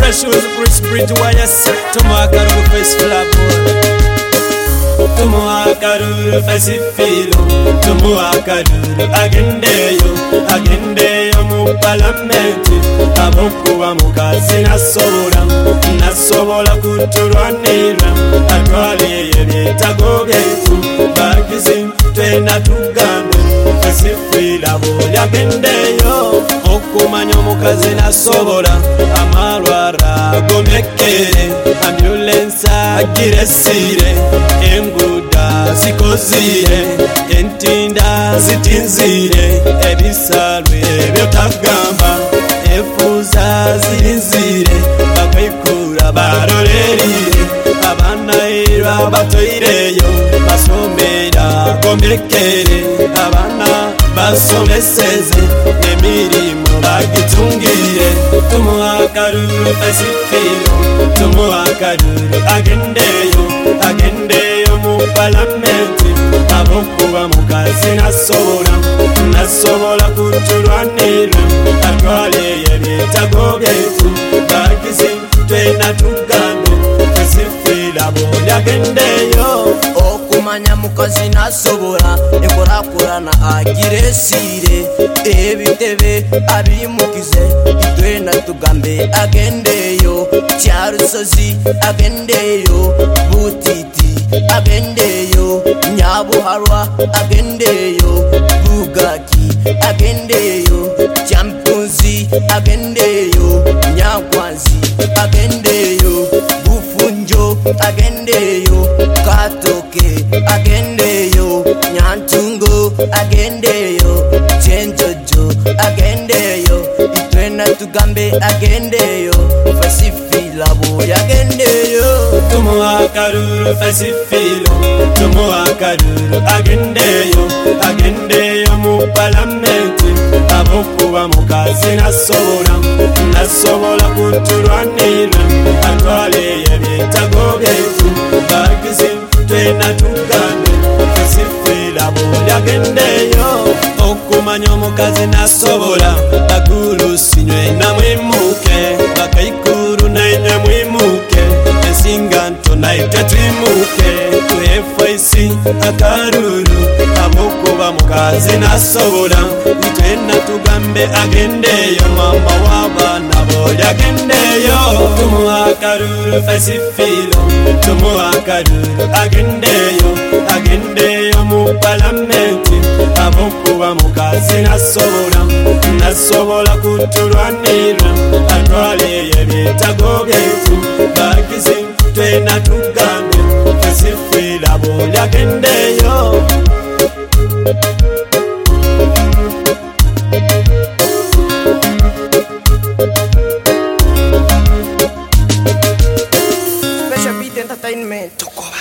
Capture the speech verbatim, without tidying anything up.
shoes, Chris Bridge, why you say tumuha karuru face flap. Tumuha karuru face filo, tumuha karuru agendeyo, agendeyo mu parliament. Abokuba mukazi nasobola, nasobola kutulwanira, atwale ebyetaago byetu, bagizi twena tugambe, fesifila bolya agendeyo, okumanya omukazi nasobola, amalwara gomekere, ambulance agiresire, enguda zikozire, entinda zitinzire, ebisalwe ebyotagamba, efuza zirinzire, bakwikura barorerire, abanairwa batoireyo, basomera gomekere, abana basomeseze, nemirimo bagitungire. Tumuha karuru fesifilo, tumuha karuru agendeyo, agendeyo mu parliament. Abokuba mukazi nasobola, nasobola kutulwanira, atwale ebyetaago byetu, bagizi twena tugambe, fesifila bolya agendeyo. Okumanya mukazi nasobola, enkurakurana agiresire, ebitebe abimukize, twena tugambe agendeyo, Kyarusozi agendeyo, Butiti agendeyo, Nyabuharwa agendeyo, Bugaki agendeyo, Kyampunzi agendeyo, Nyakwanzi agendeyo, Bufunjo agendeyo, Katoke agendeyo, Nyantungo agendeyo, Chenjojo agendeyo, itwena tugambe agendeyo, fesifila bolya agendeyo. Tumuha karuru fesifilo, tumuha karuru agendeyo, agendeyo mu parliament. Abokuba mukazi nasobola, nasobola kutulwanira, atwale ebyetaago byetu, bagizi twena tugambe, fesifila bolya agendeyo. Okumanya omukazi nasobola, bakulu sinywe namwimuke, bakaikuru nainye mwimuke, ensinga nto naitwe twimuke, twefoisi akaruru. Abokuba mukazi nasobola, twena tugambe agendeyo, mama w'abana bolya agendeyo. Tumuha karuru fesifilo, tumuha karuru agendeyo, agendeyo mu parliament. Abokuba mukazi nasobola, nasobola kutulwanira, atwale ebyetaago byetu, bagizi twena tugambe, fesifila bolya agendeyo. Special Beat Entertainment.